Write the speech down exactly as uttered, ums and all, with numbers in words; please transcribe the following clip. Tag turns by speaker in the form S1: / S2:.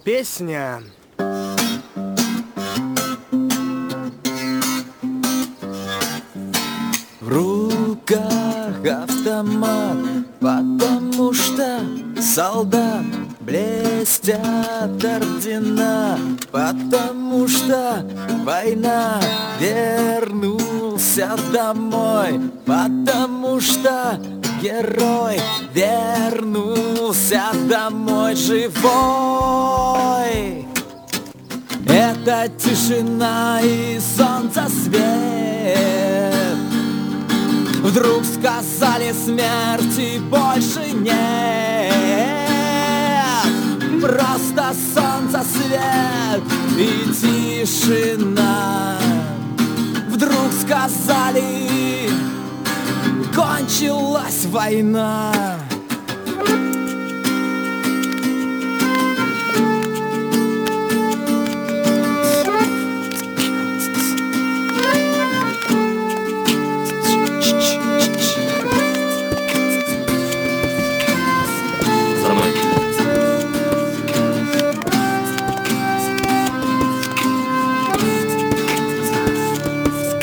S1: Песня.
S2: В руках автомат, потому что солдат блестят ордена, потому что война. Вернулся домой, потому что герой вернулся домой живой. Это тишина и солнца свет. Вдруг сказали, смерти больше нет. Просто солнце свет и тишина. Вдруг сказали, кончилась война.